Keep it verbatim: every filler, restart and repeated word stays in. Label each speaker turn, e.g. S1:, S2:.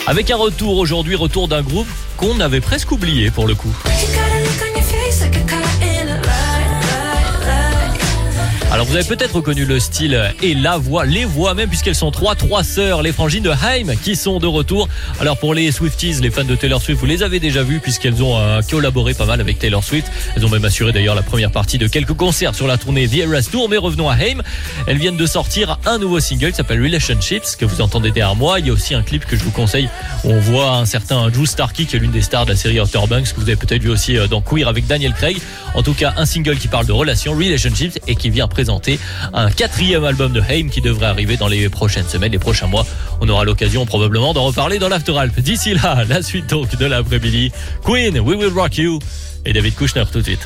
S1: Avec un retour aujourd'hui, retour d'un groupe qu'on avait presque oublié pour le coup. Alors vous avez peut-être reconnu le style et la voix, les voix même, puisqu'elles sont trois, trois sœurs, les frangines de Haim, qui sont de retour. Alors pour les Swifties, les fans de Taylor Swift, vous les avez déjà vus puisqu'elles ont euh, collaboré pas mal avec Taylor Swift. Elles ont même assuré d'ailleurs la première partie de quelques concerts sur la tournée The Eras Tour. Mais revenons à Haim. Elles viennent de sortir un nouveau single qui s'appelle Relationships, que vous entendez derrière moi. Il y a aussi un clip que je vous conseille où on voit un certain Drew Starkey, qui est l'une des stars de la série Outer Banks, que vous avez peut-être vu aussi dans Queer avec Daniel Craig. En tout cas, un single qui parle de relations, Relationships, et qui vient présenter un quatrième album de Haim qui devrait arriver dans les prochaines semaines, les prochains mois. On aura l'occasion probablement d'en reparler dans l'After Alp. D'ici là, la suite donc de l'après-midi. Queen, We Will Rock You, et David Kushner tout de suite.